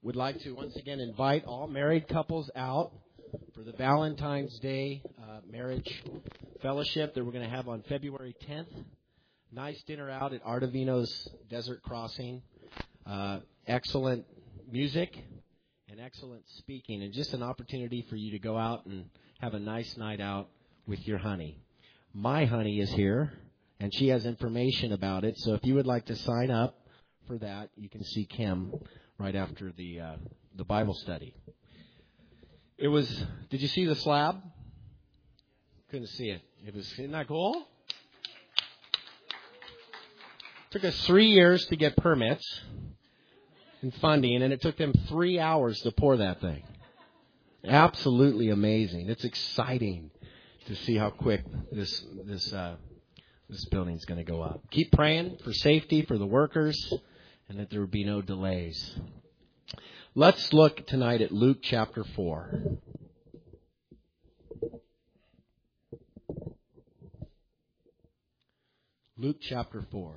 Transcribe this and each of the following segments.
would like to once again invite all married couples out for the Valentine's Day marriage fellowship that we're going to have on February 10th. Nice dinner out at Ardovino's Desert Crossing. Excellent music and excellent speaking, and just an opportunity for you to go out and have a nice night out with your honey. My honey is here, and she has information about it. So if you would like to sign up for that, you can see Kim right after the Bible study. Did you see the slab? Couldn't see it. Isn't that cool? It took us 3 years to get permits and funding, and it took them 3 hours to pour that thing. Absolutely amazing. It's exciting to see how quick this building's going to go up. Keep praying for safety for the workers and that there would be no delays. Let's look tonight at Luke chapter 4. Luke chapter 4.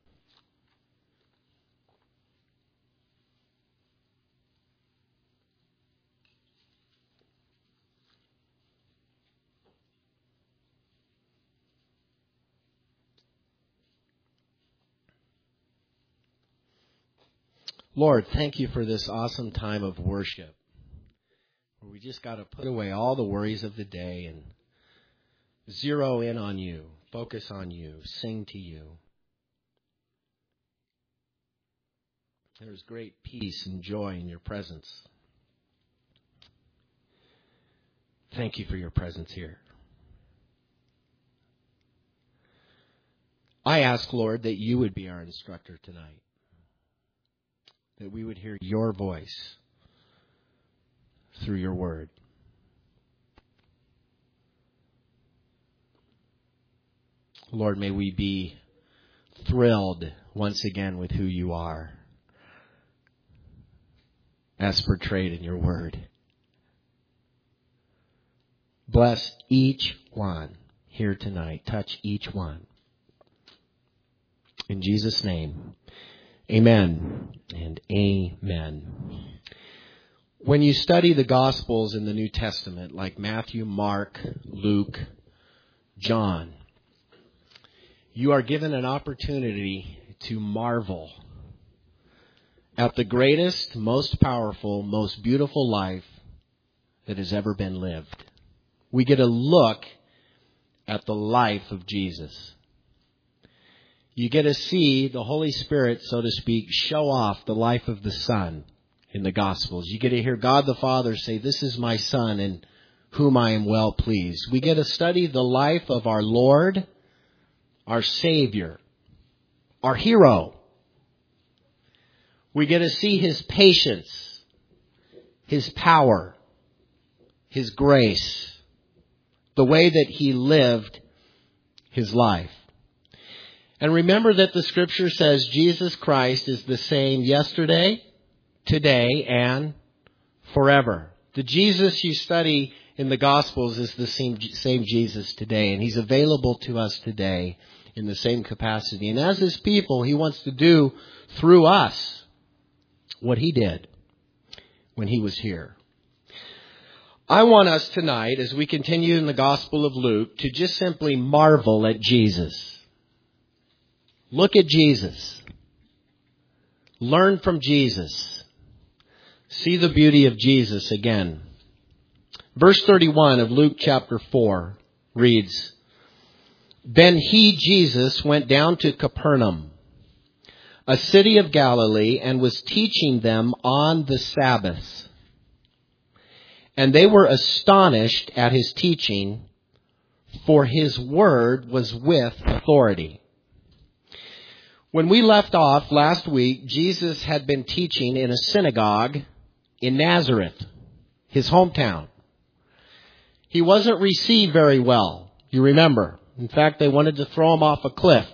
Lord, thank you for this awesome time of worship, where we just got to put away all the worries of the day and zero in on you, focus on you, sing to you. There's great peace and joy in your presence. Thank you for your presence here. I ask, Lord, that you would be our instructor tonight, that we would hear your voice through your word. Lord, may we be thrilled once again with who you are, as portrayed in your word. Bless each one here tonight. Touch each one. In Jesus' name, amen and amen. When you study the Gospels in the New Testament, like Matthew, Mark, Luke, John, you are given an opportunity to marvel at the greatest, most powerful, most beautiful life that has ever been lived. We get a look at the life of Jesus. You get to see the Holy Spirit, so to speak, show off the life of the Son in the Gospels. You get to hear God the Father say, "This is my Son in whom I am well pleased." We get to study the life of our Lord, our Savior, our hero. We get to see his patience, his power, his grace, the way that he lived his life. And remember that the Scripture says Jesus Christ is the same yesterday, today, and forever. The Jesus you study in the Gospels is the same Jesus today, and he's available to us today in the same capacity. And as his people, he wants to do through us what he did when he was here. I want us tonight, as we continue in the Gospel of Luke, to just simply marvel at Jesus. Look at Jesus. Learn from Jesus. See the beauty of Jesus again. Verse 31 of Luke chapter 4 reads, "Then he, Jesus, went down to Capernaum, a city of Galilee, and was teaching them on the Sabbath. And they were astonished at his teaching, for his word was with authority." When we left off last week, Jesus had been teaching in a synagogue in Nazareth, his hometown. He wasn't received very well, you remember. In fact, they wanted to throw him off a cliff.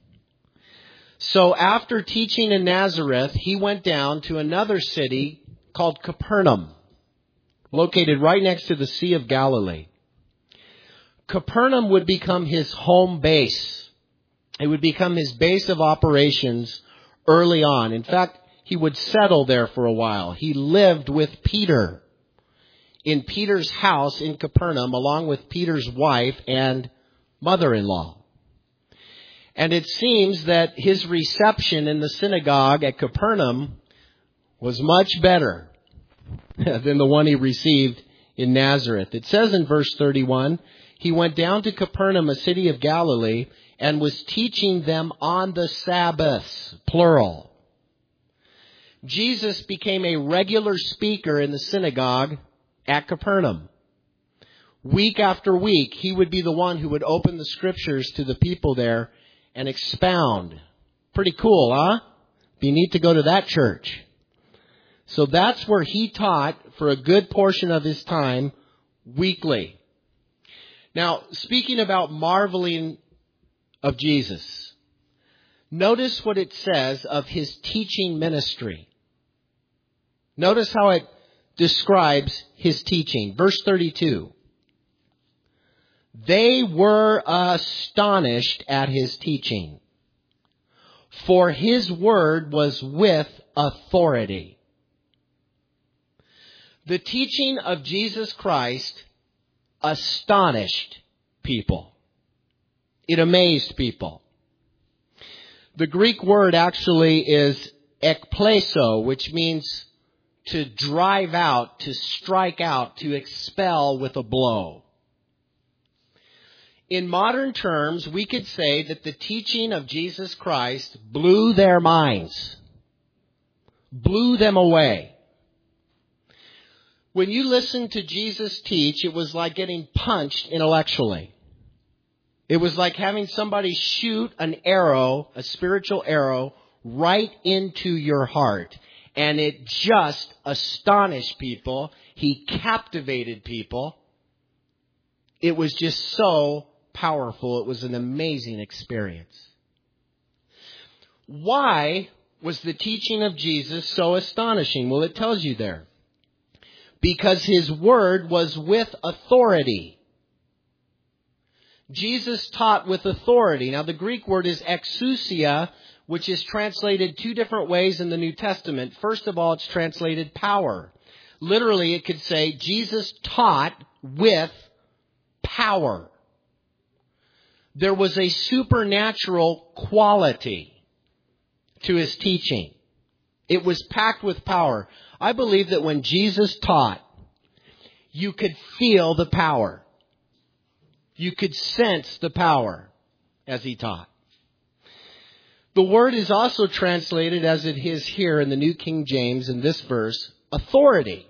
So after teaching in Nazareth, he went down to another city called Capernaum, located right next to the Sea of Galilee. Capernaum would become his home base. It would become his base of operations early on. In fact, he would settle there for a while. He lived with Peter in Peter's house in Capernaum, along with Peter's wife and mother-in-law. And it seems that his reception in the synagogue at Capernaum was much better than the one he received in Nazareth. It says in verse 31, he went down to Capernaum, a city of Galilee, and was teaching them on the Sabbaths, plural. Jesus became a regular speaker in the synagogue at Capernaum. Week after week, he would be the one who would open the scriptures to the people there and expound. Pretty cool, huh? You need to go to that church. So that's where he taught for a good portion of his time weekly. Now, speaking about marveling of Jesus, notice what it says of his teaching ministry. Notice how it describes his teaching. Verse 32. They were astonished at his teaching, for his word was with authority. The teaching of Jesus Christ astonished people. It amazed people. The Greek word actually is ekpleso, which means to drive out, to strike out, to expel with a blow. In modern terms, we could say that the teaching of Jesus Christ blew their minds, blew them away. When you listened to Jesus teach, it was like getting punched intellectually. It was like having somebody shoot an arrow, a spiritual arrow, right into your heart. And it just astonished people. He captivated people. It was just so powerful. It was an amazing experience. Why was the teaching of Jesus so astonishing? Well, it tells you there. Because his word was with authority. Jesus taught with authority. Now, the Greek word is exousia, which is translated two different ways in the New Testament. First of all, it's translated power. Literally, it could say Jesus taught with power. There was a supernatural quality to his teaching. It was packed with power. I believe that when Jesus taught, you could feel the power. You could sense the power as he taught. The word is also translated as it is here in the New King James in this verse, authority.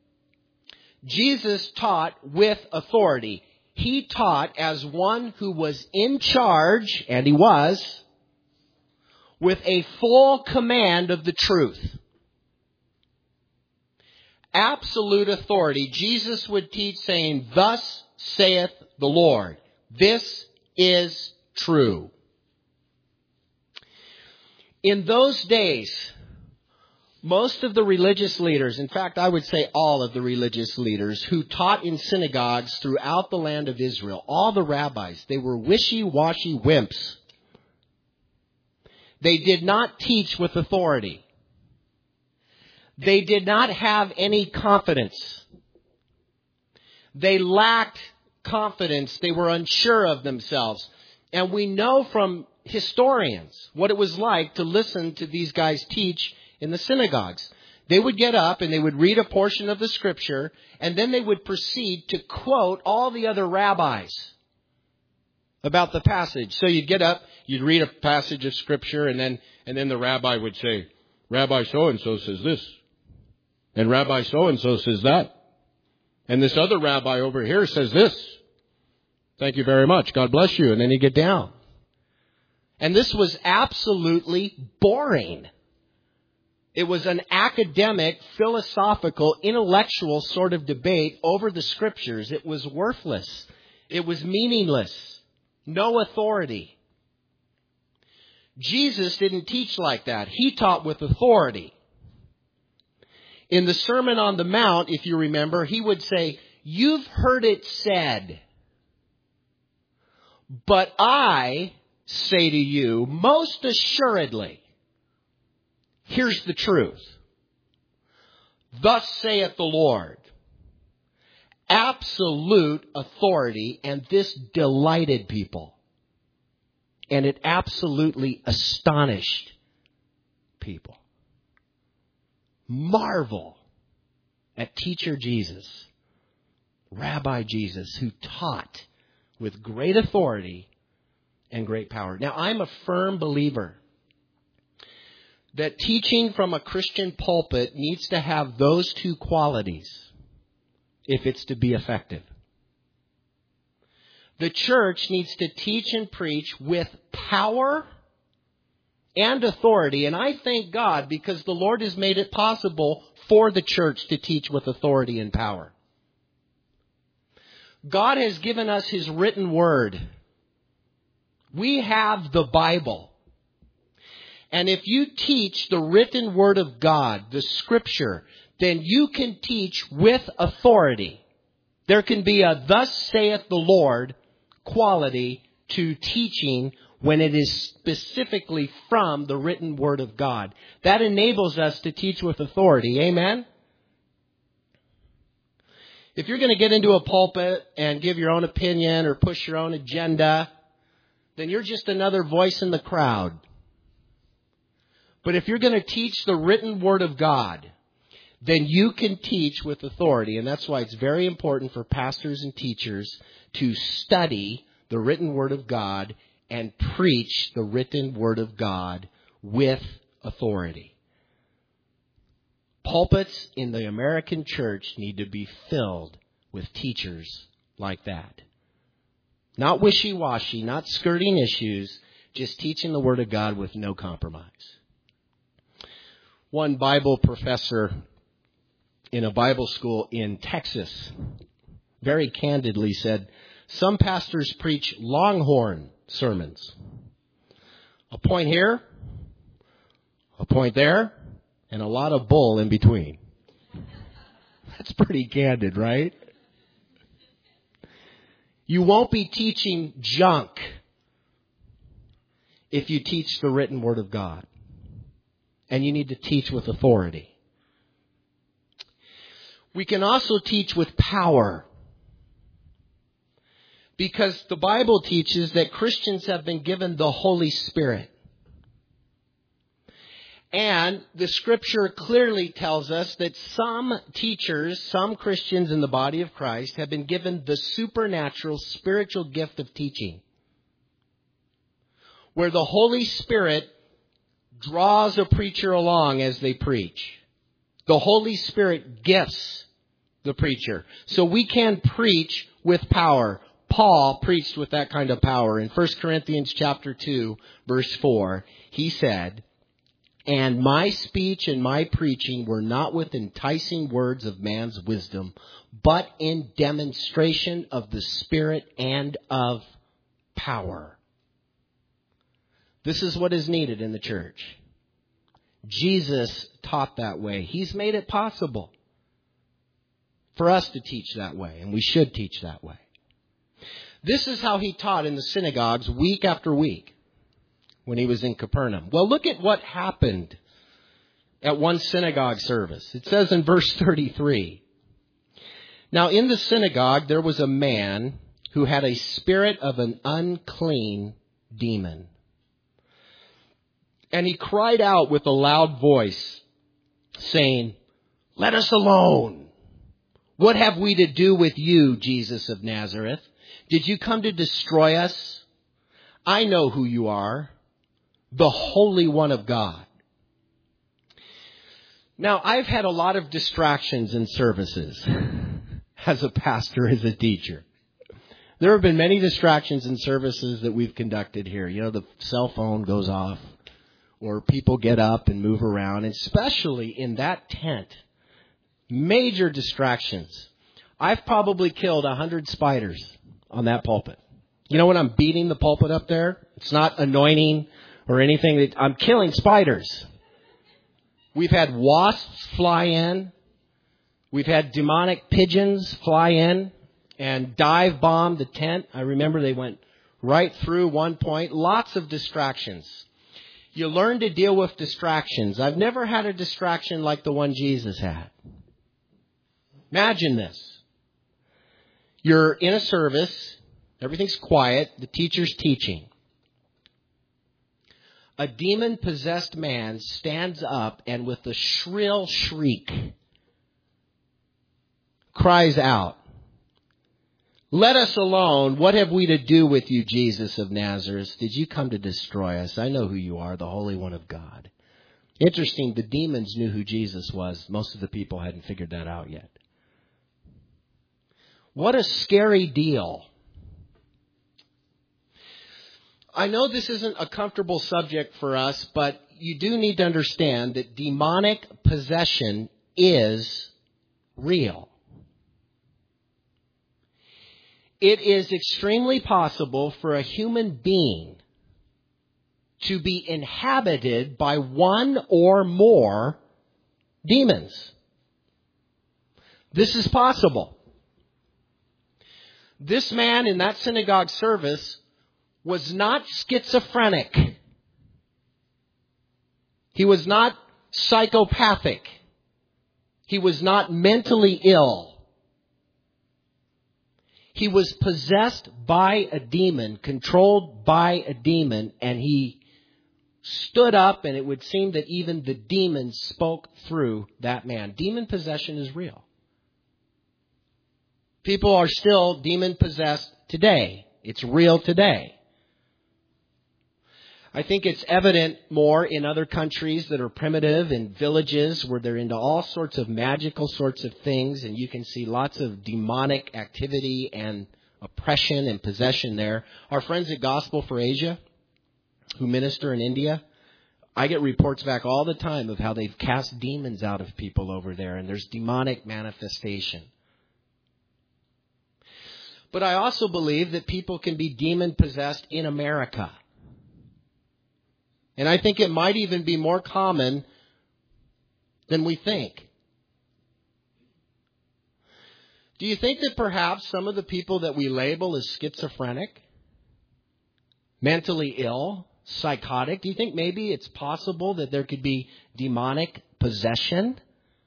Jesus taught with authority. He taught as one who was in charge, and he was, with a full command of the truth. Absolute authority. Jesus would teach saying, "Thus saith the Lord." This is true. In those days, most of the religious leaders, in fact, I would say all of the religious leaders who taught in synagogues throughout the land of Israel, all the rabbis, they were wishy-washy wimps. They did not teach with authority. They did not have any confidence. They lacked confidence. They were unsure of themselves. And we know from historians what it was like to listen to these guys teach in the synagogues. They would get up and they would read a portion of the scripture, and then they would proceed to quote all the other rabbis about the passage. So you'd get up, you'd read a passage of scripture, and then the rabbi would say, "Rabbi so-and-so says this. And Rabbi so-and-so says that. And this other rabbi over here says this. Thank you very much. God bless you." And then you get down. And this was absolutely boring. It was an academic, philosophical, intellectual sort of debate over the scriptures. It was worthless. It was meaningless. No authority. Jesus didn't teach like that. He taught with authority. In the Sermon on the Mount, if you remember, he would say, "You've heard it said, but I say to you, most assuredly, Here's the truth. Thus saith the Lord. Absolute authority, and this delighted people. And it absolutely astonished people. Marvel at teacher Jesus, Rabbi Jesus, who taught with great authority and great power. Now, I'm a firm believer that teaching from a Christian pulpit needs to have those two qualities if it's to be effective. The church needs to teach and preach with power and authority. And I thank God because the Lord has made it possible for the church to teach with authority and power. God has given us His written word. We have the Bible. And if you teach the written word of God, the Scripture, then you can teach with authority. There can be a thus saith the Lord quality to teaching when it is specifically from the written word of God. That enables us to teach with authority. Amen? If you're going to get into a pulpit and give your own opinion or push your own agenda, then you're just another voice in the crowd. But if you're going to teach the written word of God, then you can teach with authority. And that's why it's very important for pastors and teachers to study the written word of God and preach the written word of God with authority. Pulpits in the American church need to be filled with teachers like that. Not wishy-washy, not skirting issues, just teaching the word of God with no compromise. One Bible professor in a Bible school in Texas very candidly said, some pastors preach longhorn sermons. A point here, a point there, and a lot of bull in between. That's pretty candid, right? You won't be teaching junk if you teach the written word of God. And you need to teach with authority. We can also teach with power. Because the Bible teaches that Christians have been given the Holy Spirit. And the Scripture clearly tells us that some teachers, some Christians in the body of Christ have been given the supernatural spiritual gift of teaching. Where the Holy Spirit draws a preacher along as they preach. The Holy Spirit gifts the preacher. So we can preach with power. Paul preached with that kind of power. In 1 Corinthians chapter 2, verse 4, he said, and my speech and my preaching were not with enticing words of man's wisdom, but in demonstration of the Spirit and of power. This is what is needed in the church. Jesus taught that way. He's made it possible for us to teach that way, and we should teach that way. This is how he taught in the synagogues week after week when he was in Capernaum. Well, look at what happened at one synagogue service. It says in verse 33, now in the synagogue there was a man who had a spirit of an unclean demon. And he cried out with a loud voice, saying, let us alone. What have we to do with you, Jesus of Nazareth? Did you come to destroy us? I know who you are, the Holy One of God. Now, I've had a lot of distractions in services as a pastor, as a teacher. There have been many distractions in services that we've conducted here. You know, the cell phone goes off, or people get up and move around, especially in that tent. Major distractions. I've probably killed 100 spiders on that pulpit. You know when I'm beating the pulpit up there? It's not anointing or anything. I'm killing spiders. We've had wasps fly in. We've had demonic pigeons fly in and dive bomb the tent. I remember they went right through one point. Lots of distractions. You learn to deal with distractions. I've never had a distraction like the one Jesus had. Imagine this. You're in a service. Everything's quiet. The teacher's teaching. A demon-possessed man stands up and with a shrill shriek cries out, "Let us alone. What have we to do with you, Jesus of Nazareth? Did you come to destroy us? I know who you are, the Holy One of God." Interesting, the demons knew who Jesus was. Most of the people hadn't figured that out yet. What a scary deal. I know this isn't a comfortable subject for us, but you do need to understand that demonic possession is real. It is extremely possible for a human being to be inhabited by one or more demons. This is possible. This man in that synagogue service was not schizophrenic. He was not psychopathic. He was not mentally ill. He was possessed by a demon, controlled by a demon, and he stood up, and it would seem that even the demons spoke through that man. Demon possession is real. People are still demon-possessed today. It's real today. I think it's evident more in other countries that are primitive, in villages where they're into all sorts of magical sorts of things, and you can see lots of demonic activity and oppression and possession there. Our friends at Gospel for Asia, who minister in India, I get reports back all the time of how they've cast demons out of people over there, and there's demonic manifestation. But I also believe that people can be demon-possessed in America. And I think it might even be more common than we think. Do you think that perhaps some of the people that we label as schizophrenic, mentally ill, psychotic, do you think maybe it's possible that there could be demonic possession?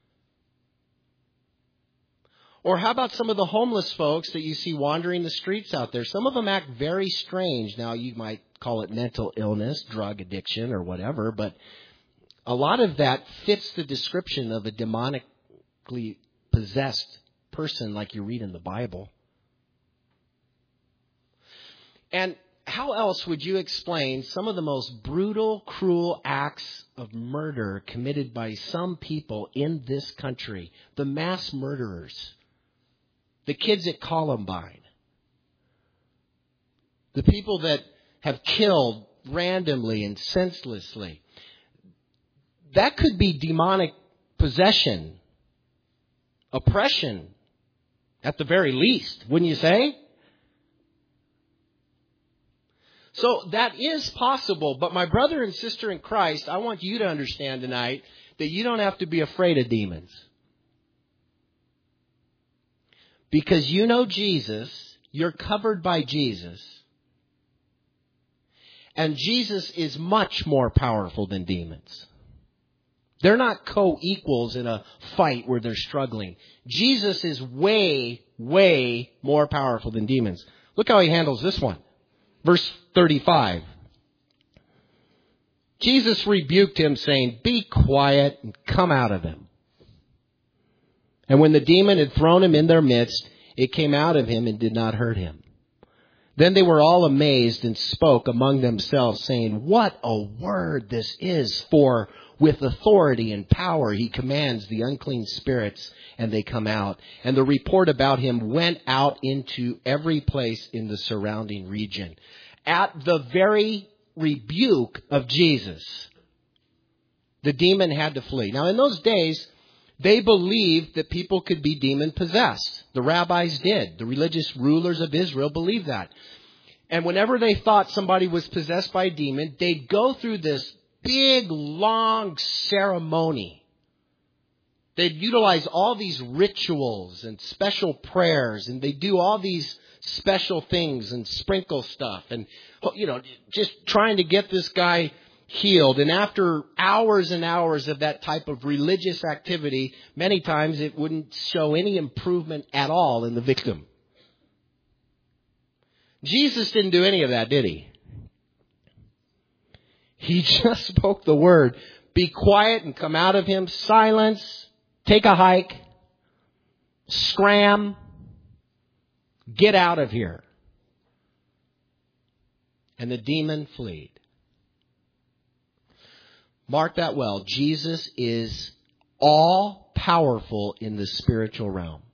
Or how about some of the homeless folks that you see wandering the streets out there? Some of them act very strange. Now, you might call it mental illness, drug addiction, or whatever, but a lot of that fits the description of a demonically possessed person like you read in the Bible. And how else would you explain some of the most brutal, cruel acts of murder committed by some people in this country? The mass murderers. The kids at Columbine. The people that have killed randomly and senselessly. That could be demonic possession, oppression, at the very least, wouldn't you say? So that is possible, but my brother and sister in Christ, I want you to understand tonight that you don't have to be afraid of demons. Because you know Jesus, you're covered by Jesus, and Jesus is much more powerful than demons. They're not co-equals in a fight where they're struggling. Jesus is way, way more powerful than demons. Look how he handles this one. Verse 35. Jesus rebuked him, saying, "Be quiet and come out of him." And when the demon had thrown him in their midst, it came out of him and did not hurt him. Then they were all amazed and spoke among themselves, saying, "What a word this is! For with authority and power he commands the unclean spirits, and they come out." And the report about him went out into every place in the surrounding region. At the very rebuke of Jesus, the demon had to flee. Now, in those days, they believed that people could be demon-possessed. The rabbis did. The religious rulers of Israel believed that. And whenever they thought somebody was possessed by a demon, they'd go through this big, long ceremony. They'd utilize all these rituals and special prayers, and they'd do all these special things and sprinkle stuff and, just trying to get this guy healed. And after hours and hours of that type of religious activity, many times it wouldn't show any improvement at all in the victim. Jesus didn't do any of that, did he? He just spoke the word. Be quiet and come out of him. Silence. Take a hike. Scram. Get out of here. And the demon fled. Mark that well. Jesus is all powerful in the spiritual realm.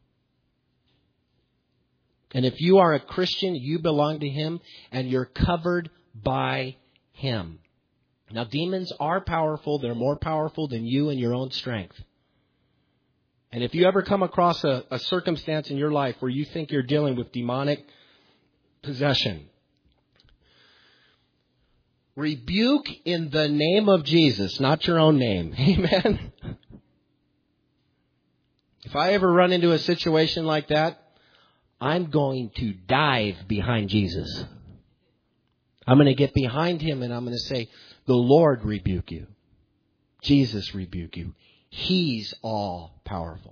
And if you are a Christian, you belong to him and you're covered by him. Now, demons are powerful. They're more powerful than you and your own strength. And if you ever come across a circumstance in your life where you think you're dealing with demonic possession, rebuke in the name of Jesus, not your own name. Amen. If I ever run into a situation like that, I'm going to dive behind Jesus. I'm going to get behind him and I'm going to say, the Lord rebuke you. Jesus rebuke you. He's all powerful.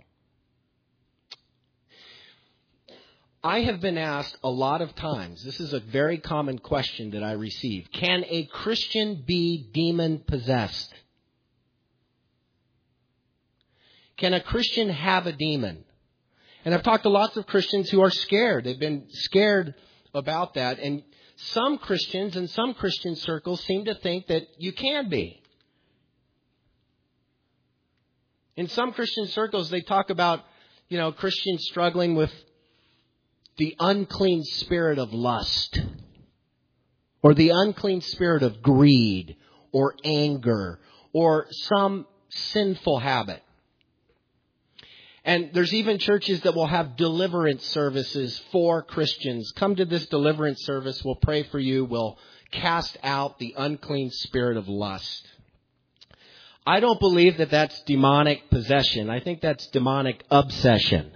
I have been asked a lot of times, this is a very common question that I receive. Can a Christian be demon possessed? Can a Christian have a demon? And I've talked to lots of Christians who are scared. They've been scared about that. And some Christians in some Christian circles seem to think that you can be. In some Christian circles, they talk about, Christians struggling with the unclean spirit of lust, or the unclean spirit of greed, or anger, or some sinful habit. And there's even churches that will have deliverance services for Christians. Come to this deliverance service. We'll pray for you. We'll cast out the unclean spirit of lust. I don't believe that that's demonic possession. I think that's demonic obsession.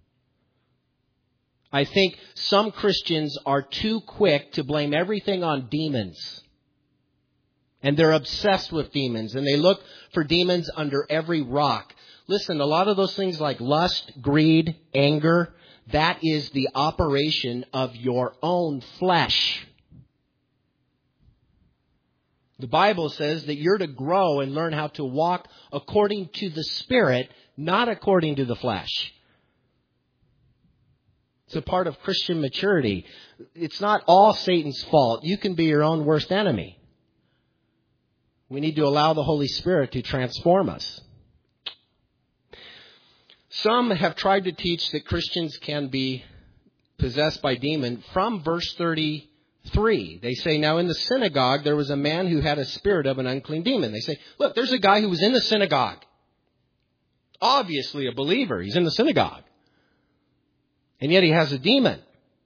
I think some Christians are too quick to blame everything on demons. And they're obsessed with demons. And they look for demons under every rock. Listen, a lot of those things like lust, greed, anger, that is the operation of your own flesh. The Bible says that you're to grow and learn how to walk according to the Spirit, not according to the flesh. It's a part of Christian maturity. It's not all Satan's fault. You can be your own worst enemy. We need to allow the Holy Spirit to transform us. Some have tried to teach that Christians can be possessed by demon from verse 33. They say, now in the synagogue, there was a man who had a spirit of an unclean demon. They say, look, there's a guy who was in the synagogue. Obviously a believer. He's in the synagogue. And yet he has a demon.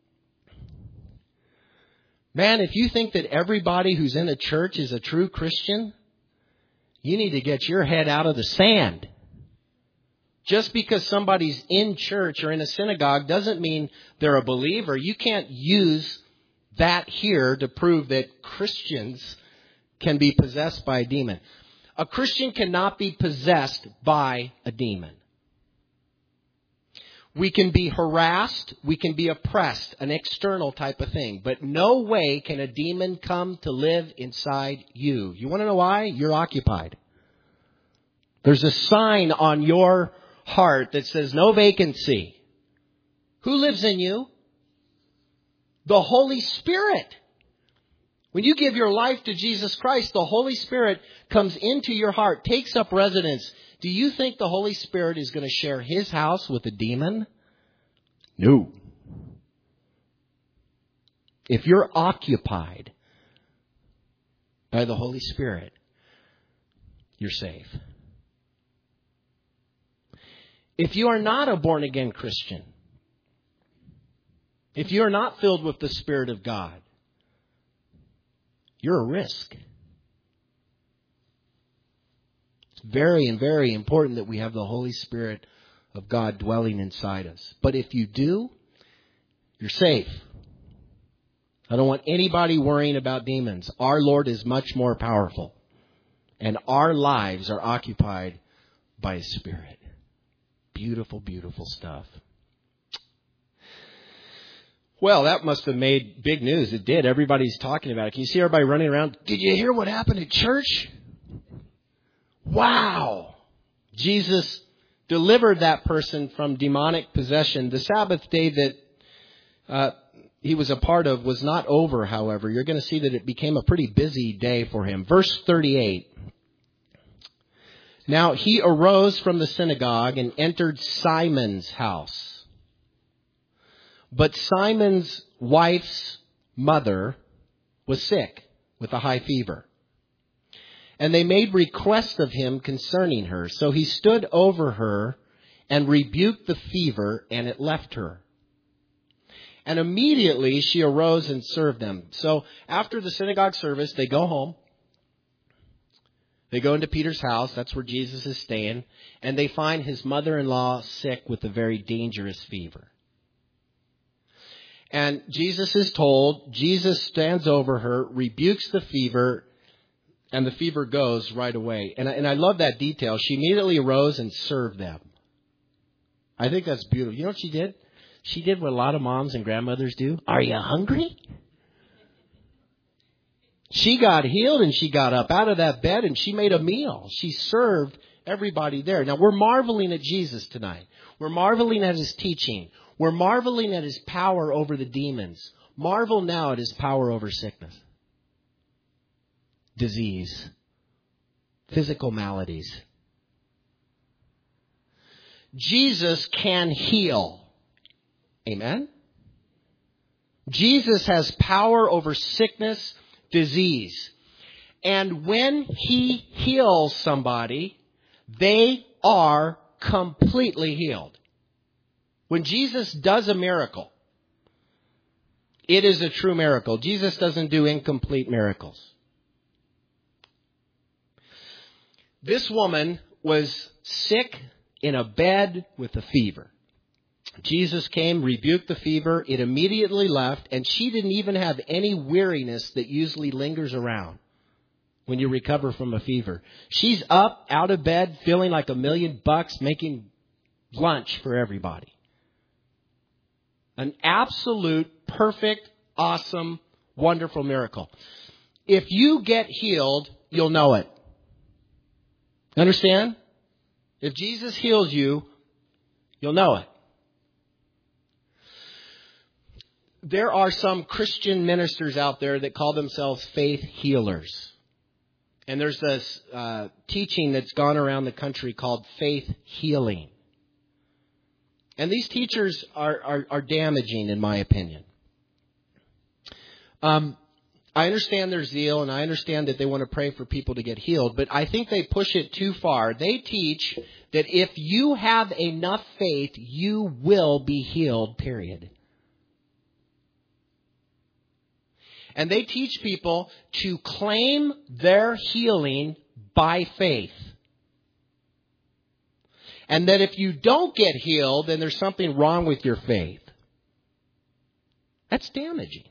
Man, if you think that everybody who's in a church is a true Christian, you need to get your head out of the sand. Just because somebody's in church or in a synagogue doesn't mean they're a believer. You can't use that here to prove that Christians can be possessed by a demon. A Christian cannot be possessed by a demon. We can be harassed, we can be oppressed, an external type of thing. But no way can a demon come to live inside you. You want to know why? You're occupied. There's a sign on your heart that says no vacancy. Who lives in you? The Holy Spirit. When you give your life to Jesus Christ, the Holy Spirit comes into your heart, takes up residence. Do you think the Holy Spirit is going to share his house with a demon? No. If you're occupied by the Holy Spirit, you're safe. If you are not a born-again Christian, if you are not filled with the Spirit of God, you're a risk. It's very and very important that we have the Holy Spirit of God dwelling inside us. But if you do, you're safe. I don't want anybody worrying about demons. Our Lord is much more powerful. And our lives are occupied by His Spirit. Beautiful, beautiful stuff. Well, that must have made big news. It did. Everybody's talking about it. Can you see everybody running around? Did you hear what happened at church? Wow. Jesus delivered that person from demonic possession. The Sabbath day that he was a part of was not over, however. You're going to see that it became a pretty busy day for him. Verse 38. Now he arose from the synagogue and entered Simon's house. But Simon's wife's mother was sick with a high fever. And they made request of him concerning her. So he stood over her and rebuked the fever, and it left her. And immediately she arose and served them. So after the synagogue service, they go home. They go into Peter's house. That's where Jesus is staying. And they find his mother-in-law sick with a very dangerous fever. And Jesus is told, Jesus stands over her, rebukes the fever, and the fever goes right away. And I love that detail. She immediately arose and served them. I think that's beautiful. You know what she did? She did what a lot of moms and grandmothers do. Are you hungry? She got healed and she got up out of that bed and she made a meal. She served everybody there. Now, we're marveling at Jesus tonight. We're marveling at His teaching. We're marveling at His power over the demons. Marvel now at His power over sickness, disease, physical maladies. Jesus can heal. Amen? Jesus has power over sickness, disease. And when He heals somebody, they are completely healed. When Jesus does a miracle, it is a true miracle. Jesus doesn't do incomplete miracles. This woman was sick in a bed with a fever. Jesus came, rebuked the fever. It immediately left, and she didn't even have any weariness that usually lingers around when you recover from a fever. She's up, out of bed, feeling like $1 million, making lunch for everybody. An absolute, perfect, awesome, wonderful miracle. If you get healed, you'll know it. Understand? If Jesus heals you, you'll know it. There are some Christian ministers out there that call themselves faith healers. And there's this teaching that's gone around the country called faith healing. And these teachers are damaging, in my opinion. I understand their zeal, and I understand that they want to pray for people to get healed, but I think they push it too far. They teach that if you have enough faith, you will be healed, period. And they teach people to claim their healing by faith. And that if you don't get healed, then there's something wrong with your faith. That's damaging.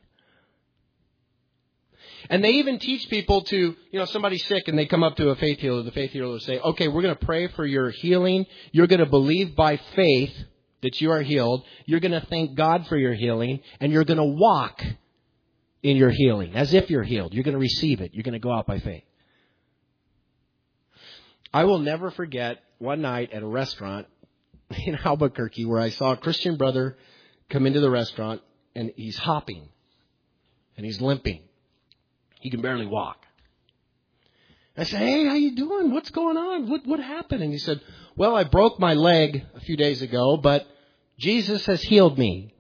And they even teach people to, somebody's sick and they come up to a faith healer. The faith healer will say, okay, we're going to pray for your healing. You're going to believe by faith that you are healed. You're going to thank God for your healing. And you're going to walk in your healing as if you're healed. You're going to receive it. You're going to go out by faith. I will never forget one night at a restaurant in Albuquerque where I saw a Christian brother come into the restaurant and he's hopping and he's limping. He can barely walk. I said, hey, how you doing? What's going on? What happened? And he said, well, I broke my leg a few days ago, but Jesus has healed me.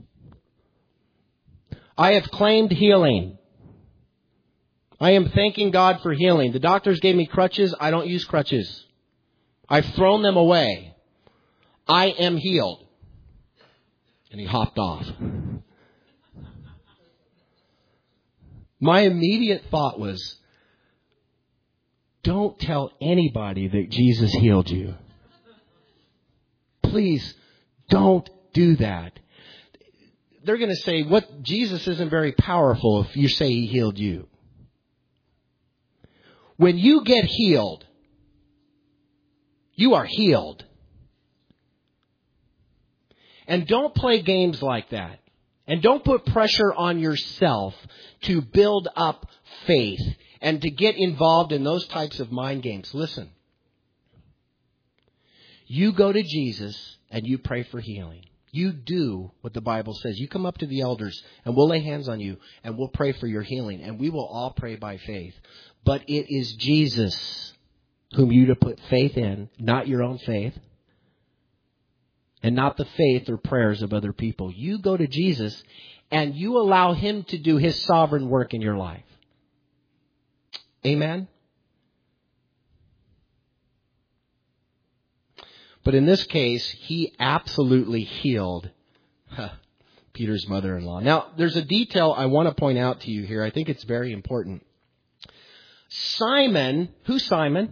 I have claimed healing. I am thanking God for healing. The doctors gave me crutches. I don't use crutches. I've thrown them away. I am healed. And he hopped off. My immediate thought was, don't tell anybody that Jesus healed you. Please don't do that. They're going to say, Jesus isn't very powerful if you say He healed you. When you get healed, you are healed. And don't play games like that. And don't put pressure on yourself to build up faith and to get involved in those types of mind games. Listen. You go to Jesus and you pray for healing. You do what the Bible says. You come up to the elders and we'll lay hands on you and we'll pray for your healing. And we will all pray by faith. But it is Jesus whom you to put faith in, not your own faith. And not the faith or prayers of other people. You go to Jesus and you allow Him to do His sovereign work in your life. Amen? But in this case, He absolutely healed Peter's mother-in-law. Now, there's a detail I want to point out to you here. I think it's very important. Simon, who's Simon?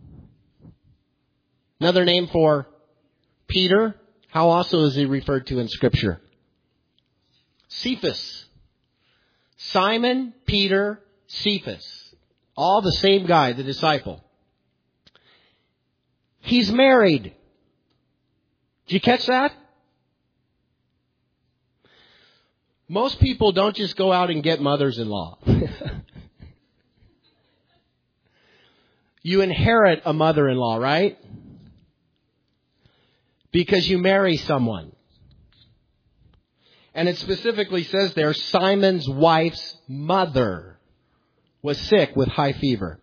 Another name for Peter. How also is he referred to in Scripture? Cephas. Simon, Peter, Cephas. All the same guy, the disciple. He's married. Did you catch that? Most people don't just go out and get mothers-in-law. You inherit a mother-in-law, right? Because you marry someone. And it specifically says there, Simon's wife's mother was sick with high fever.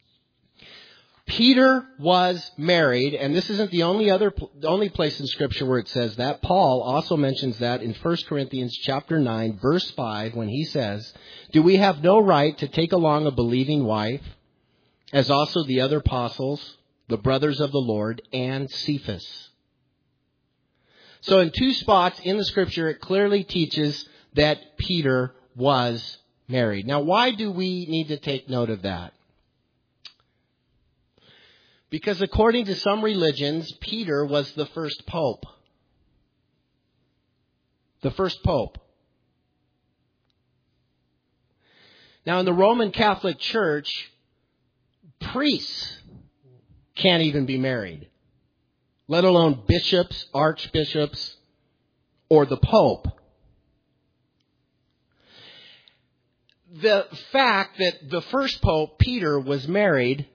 Peter was married, and this isn't the only place in Scripture where it says that. Paul also mentions that in 1 Corinthians chapter 9, verse 5, when he says, "Do we have no right to take along a believing wife, as also the other apostles, the brothers of the Lord, and Cephas?" So in two spots in the Scripture, it clearly teaches that Peter was married. Now, why do we need to take note of that? Because according to some religions, Peter was the first pope. The first pope. Now, in the Roman Catholic Church, priests can't even be married, let alone bishops, archbishops, or the Pope. The fact that the first Pope, Peter, was married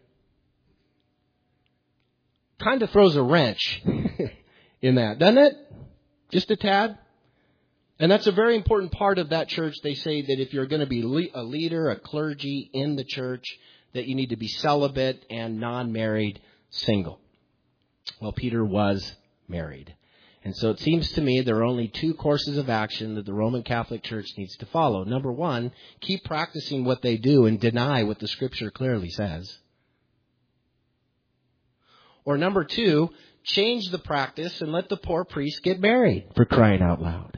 kind of throws a wrench in that, doesn't it? Just a tad. And that's a very important part of that church. They say that if you're going to be a leader, a clergy in the church, that you need to be celibate and non-married, single. Well, Peter was married. And so it seems to me there are only two courses of action that the Roman Catholic Church needs to follow. Number one, keep practicing what they do and deny what the Scripture clearly says. Or number two, change the practice and let the poor priest get married, for crying out loud.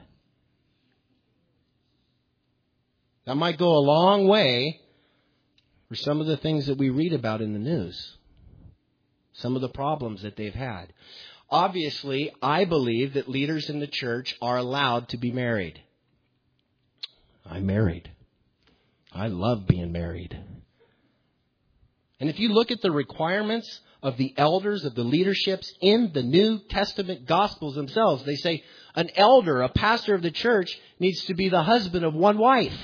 That might go a long way for some of the things that we read about in the news. Some of the problems that they've had. Obviously, I believe that leaders in the church are allowed to be married. I'm married. I love being married. And if you look at the requirements of the elders, of the leaderships in the New Testament Gospels themselves, they say an elder, a pastor of the church, needs to be the husband of one wife.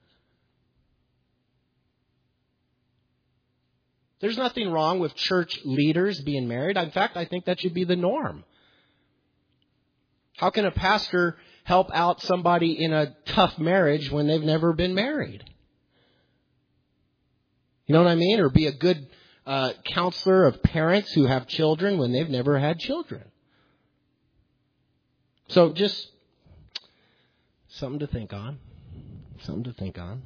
There's nothing wrong with church leaders being married. In fact, I think that should be the norm. How can a pastor help out somebody in a tough marriage when they've never been married? You know what I mean? Or be a good counselor of parents who have children when they've never had children. So just something to think on. Something to think on.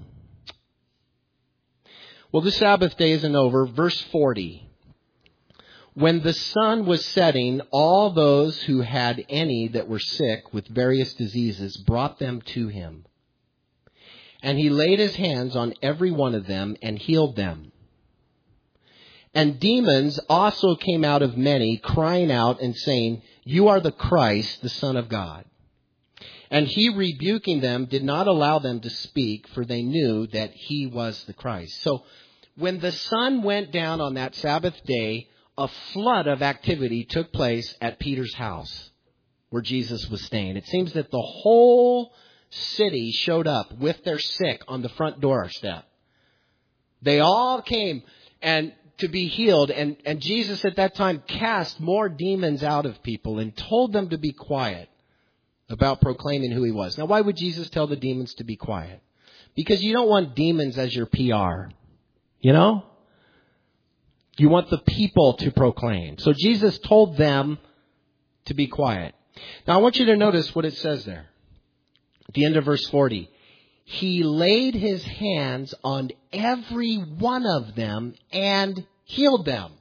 Well, the Sabbath day isn't over. Verse 40. When the sun was setting, all those who had any that were sick with various diseases brought them to him. And he laid his hands on every one of them and healed them. And demons also came out of many, crying out and saying, "You are the Christ, the Son of God." And he, rebuking them, did not allow them to speak, for they knew that he was the Christ. So When the sun went down on that Sabbath day, a flood of activity took place at Peter's house where Jesus was staying. It seems that the whole city showed up with their sick on the front doorstep. They all came and to be healed. And Jesus at that time cast more demons out of people and told them to be quiet about proclaiming who he was. Now, why would Jesus tell the demons to be quiet? Because you don't want demons as your PR. You know? You want the people to proclaim. So Jesus told them to be quiet. Now, I want you to notice what it says there. At the end of verse 40. He laid his hands on every one of them and healed them.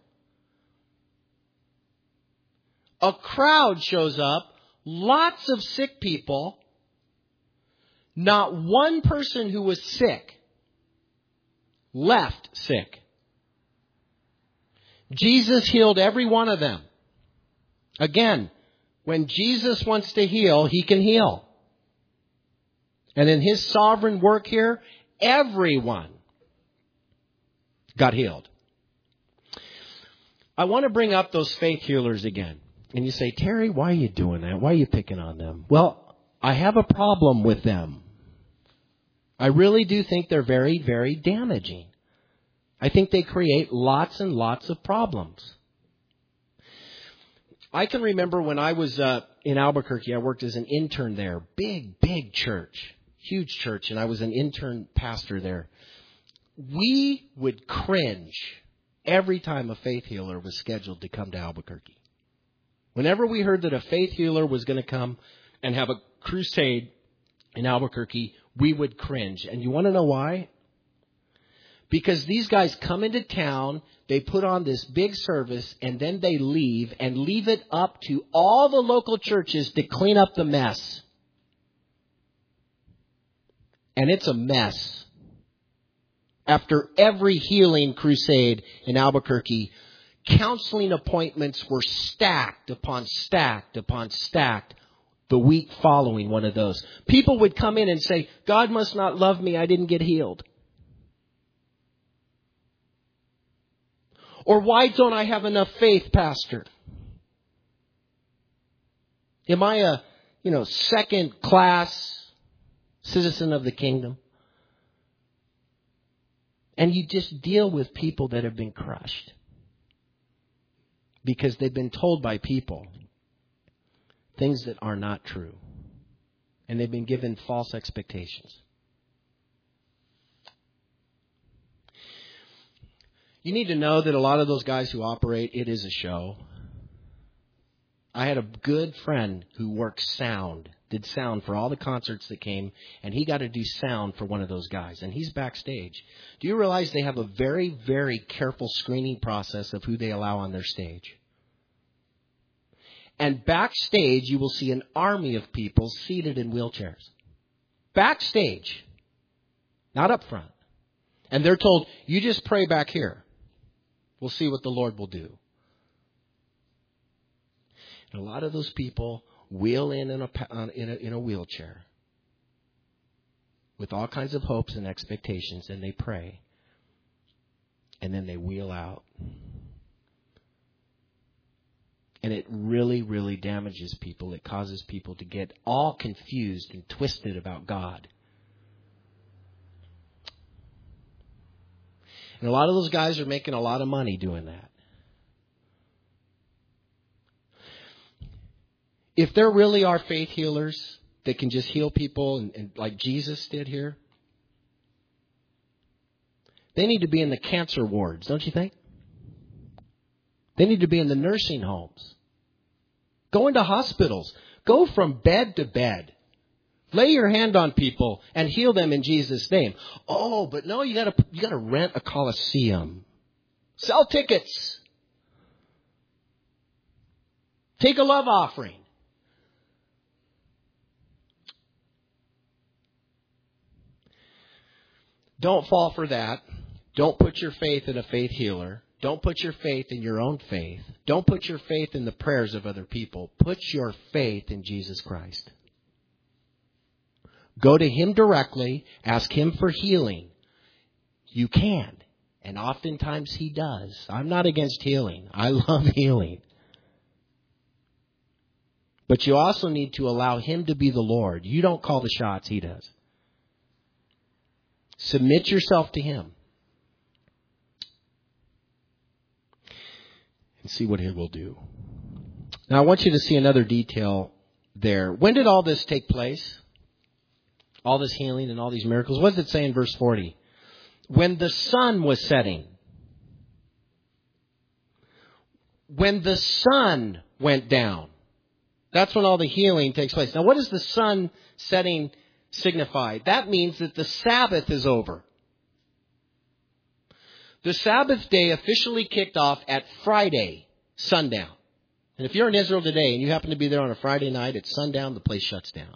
A crowd shows up. Lots of sick people. Not one person who was sick left sick. Jesus healed every one of them. Again, when Jesus wants to heal, he can heal. And in his sovereign work here, everyone got healed. I want to bring up those faith healers again. And you say, Terry, why are you doing that? Why are you picking on them? Well, I have a problem with them. I really do think they're very, very damaging. I think they create lots and lots of problems. I can remember when I was in Albuquerque, I worked as an intern there. Big church. Huge church. And I was an intern pastor there. We would cringe every time a faith healer was scheduled to come to Albuquerque. Whenever we heard that a faith healer was going to come and have a crusade in Albuquerque, we would cringe. And you want to know why? Because these guys come into town, they put on this big service, and then they leave and leave it up to all the local churches to clean up the mess. And it's a mess. After every healing crusade in Albuquerque, counseling appointments were stacked upon stacked upon stacked the week following one of those. People would come in and say, God must not love me, I didn't get healed. Or why don't I have enough faith, Pastor? Am I a, second class citizen of the kingdom? And you just deal with people that have been crushed. Because they've been told by people things that are not true. And they've been given false expectations. You need to know that a lot of those guys who operate, it is a show. I had a good friend who worked sound, did sound for all the concerts that came, and he got to do sound for one of those guys, and he's backstage. Do you realize they have a very, very careful screening process of who they allow on their stage? And backstage, you will see an army of people seated in wheelchairs. Backstage, not up front. And they're told, you just pray back here. We'll see what the Lord will do. And a lot of those people wheel in a wheelchair with all kinds of hopes and expectations, and they pray. And then they wheel out. And it really, really damages people. It causes people to get all confused and twisted about God. And a lot of those guys are making a lot of money doing that. If there really are faith healers that can just heal people and like Jesus did here, they need to be in the cancer wards, don't you think? They need to be in the nursing homes. Go into hospitals. Go from bed to bed. Lay your hand on people and heal them in Jesus' name. Oh, but no, you gotta rent a coliseum. Sell tickets. Take a love offering. Don't fall for that. Don't put your faith in a faith healer. Don't put your faith in your own faith. Don't put your faith in the prayers of other people. Put your faith in Jesus Christ. Go to Him directly. Ask Him for healing. You can. And oftentimes He does. I'm not against healing. I love healing. But you also need to allow Him to be the Lord. You don't call the shots, He does. Submit yourself to Him. And see what He will do. Now I want you to see another detail there. When did all this take place? All this healing and all these miracles. What does it say in verse 40? When the sun was setting. When the sun went down. That's when all the healing takes place. Now what does the sun setting signify? That means that the Sabbath is over. The Sabbath day officially kicked off at Friday, sundown. And if you're in Israel today and you happen to be there on a Friday night at sundown, the place shuts down.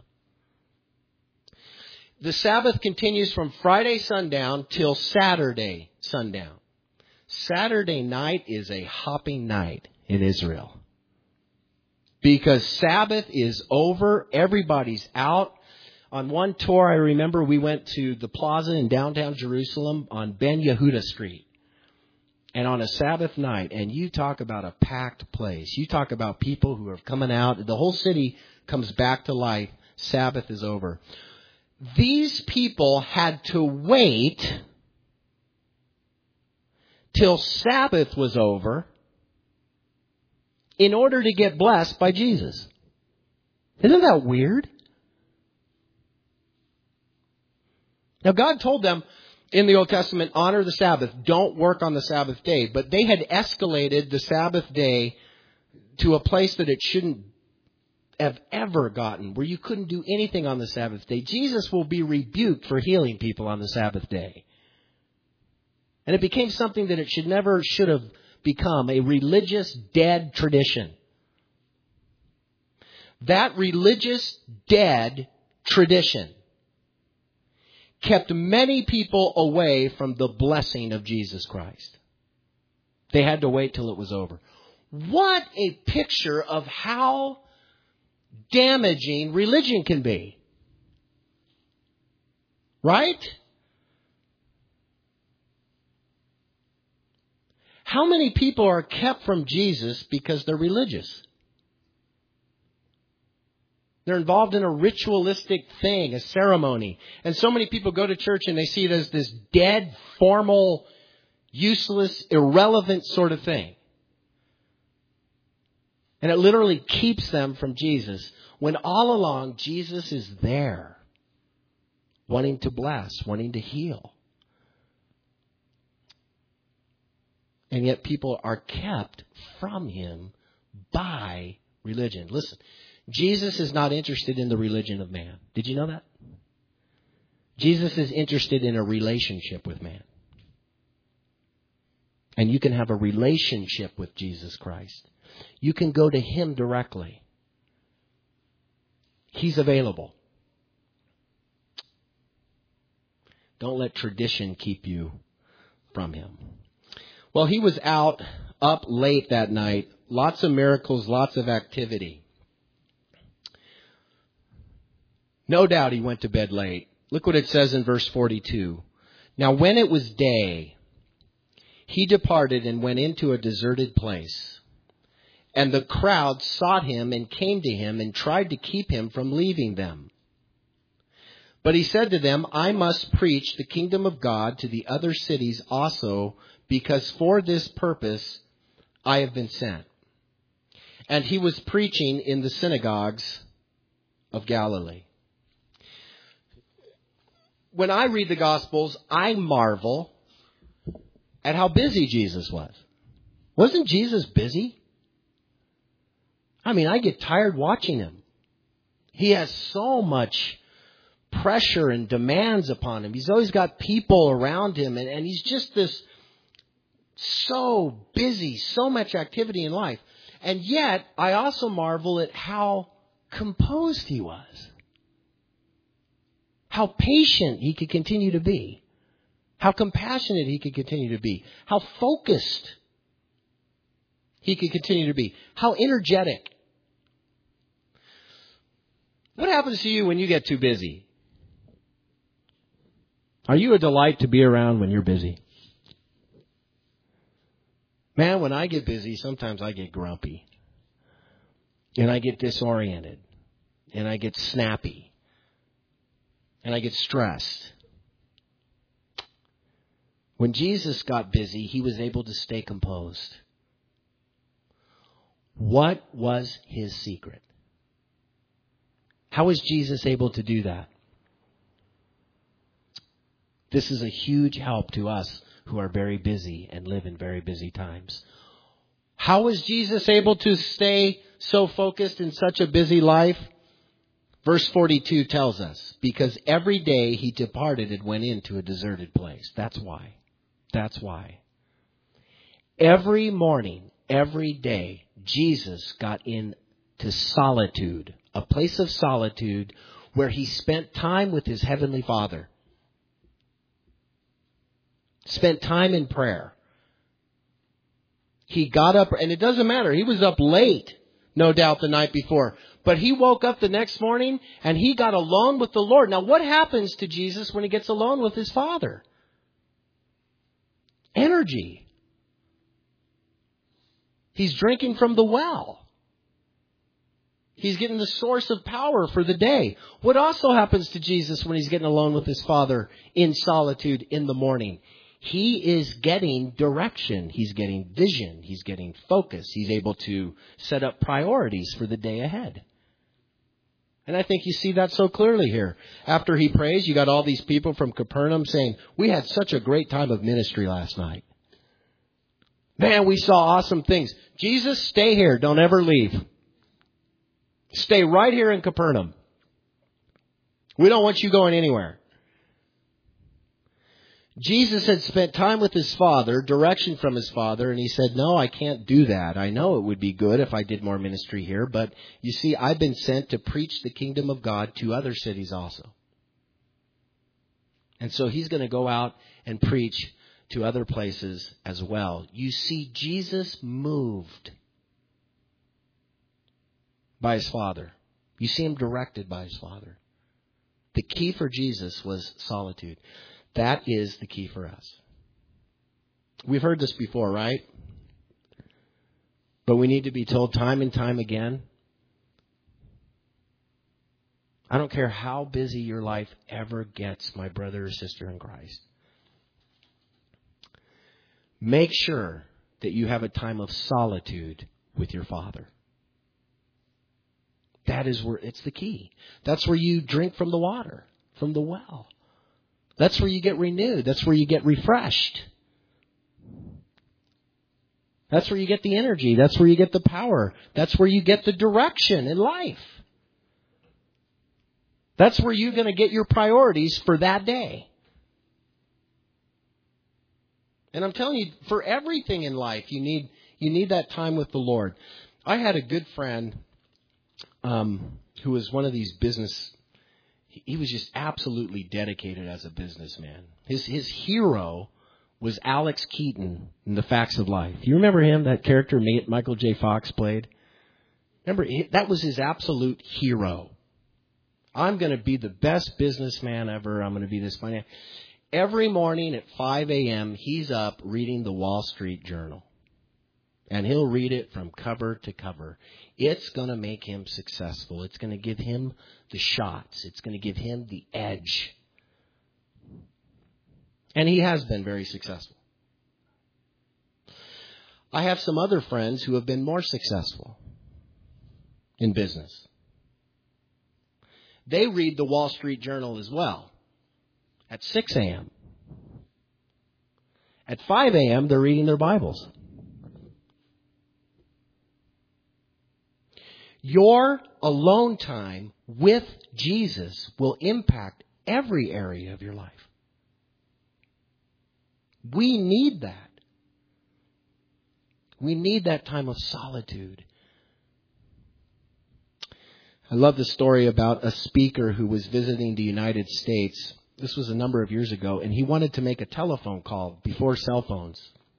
The Sabbath continues from Friday sundown till Saturday sundown. Saturday night is a hopping night in Israel. Because Sabbath is over, everybody's out. On one tour, I remember we went to the plaza in downtown Jerusalem on Ben Yehuda Street. And on a Sabbath night, and you talk about a packed place. You talk about people who are coming out. The whole city comes back to life. Sabbath is over. These people had to wait till Sabbath was over in order to get blessed by Jesus. Isn't that weird? Now God told them in the Old Testament, honor the Sabbath. Don't work on the Sabbath day. But they had escalated the Sabbath day to a place that it shouldn't have ever gotten, where you couldn't do anything on the Sabbath day. Jesus will be rebuked for healing people on the Sabbath day. And it became something that it should have become, a religious dead tradition. That religious dead tradition kept many people away from the blessing of Jesus Christ. They had to wait till it was over. What a picture of how damaging religion can be. Right? How many people are kept from Jesus because they're religious? They're involved in a ritualistic thing, a ceremony. And so many people go to church and they see it as this dead, formal, useless, irrelevant sort of thing. And it literally keeps them from Jesus, when all along Jesus is there, wanting to bless, wanting to heal. And yet people are kept from Him by religion. Listen, Jesus is not interested in the religion of man. Did you know that? Jesus is interested in a relationship with man. And you can have a relationship with Jesus Christ. You can go to Him directly. He's available. Don't let tradition keep you from Him. Well, He was up late that night. Lots of miracles, lots of activity. No doubt He went to bed late. Look what it says in verse 42. Now when it was day, He departed and went into a deserted place. And the crowd sought Him and came to Him and tried to keep Him from leaving them. But He said to them, I must preach the kingdom of God to the other cities also, because for this purpose I have been sent. And He was preaching in the synagogues of Galilee. When I read the Gospels, I marvel at how busy Jesus was. Wasn't Jesus busy? I mean, I get tired watching Him. He has so much pressure and demands upon Him. He's always got people around Him, and He's just this so busy, so much activity in life. And yet, I also marvel at how composed He was. How patient He could continue to be. How compassionate He could continue to be. How focused He could continue to be. How energetic. What happens to you when you get too busy? Are you a delight to be around when you're busy? Man, when I get busy, sometimes I get grumpy. And I get disoriented. And I get snappy. And I get stressed. When Jesus got busy, he was able to stay composed. What was his secret? How was Jesus able to do that? This is a huge help to us who are very busy and live in very busy times. How was Jesus able to stay so focused in such a busy life? Verse 42 tells us, because every day he departed and went into a deserted place. That's why. That's why. Every morning, every day, Jesus got into solitude, a place of solitude where he spent time with his heavenly Father. Spent time in prayer. He got up, and it doesn't matter, he was up late, no doubt, the night before. But he woke up the next morning, and he got alone with the Lord. Now, what happens to Jesus when he gets alone with his Father? Energy. He's drinking from the well. He's getting the source of power for the day. What also happens to Jesus when he's getting alone with his Father in solitude in the morning? He is getting direction. He's getting vision. He's getting focus. He's able to set up priorities for the day ahead. And I think you see that so clearly here. After he prays, you got all these people from Capernaum saying, we had such a great time of ministry last night. Man, we saw awesome things. Jesus, stay here. Don't ever leave. Stay right here in Capernaum. We don't want you going anywhere. Jesus had spent time with his Father, direction from his Father, and he said, no, I can't do that. I know it would be good if I did more ministry here, but you see, I've been sent to preach the kingdom of God to other cities also. And so he's going to go out and preach to other places as well. You see, Jesus moved by his Father. You see him directed by his Father. The key for Jesus was solitude. That is the key for us. We've heard this before, right? But we need to be told time and time again. I don't care how busy your life ever gets, my brother or sister in Christ. Make sure that you have a time of solitude with your Father. That is where it's the key. That's where you drink from the water, from the well. That's where you get renewed. That's where you get refreshed. That's where you get the energy. That's where you get the power. That's where you get the direction in life. That's where you're going to get your priorities for that day. And I'm telling you, for everything in life, you need that time with the Lord. I had a good friend who was one of these business. He was just absolutely dedicated as a businessman. His hero was Alex Keaton in The Facts of Life. You remember him, that character Michael J. Fox played? Remember, that was his absolute hero. I'm going to be the best businessman ever. I'm going to be this financial. Every morning at 5 a.m., he's up reading the Wall Street Journal. And he'll read it from cover to cover. It's going to make him successful. It's going to give him the shots. It's going to give him the edge. And he has been very successful. I have some other friends who have been more successful in business. They read the Wall Street Journal as well at 6 a.m. At 5 a.m., they're reading their Bibles. Your alone time with Jesus will impact every area of your life. We need that. We need that time of solitude. I love the story about a speaker who was visiting the United States. This was a number of years ago, and he wanted to make a telephone call before cell phones.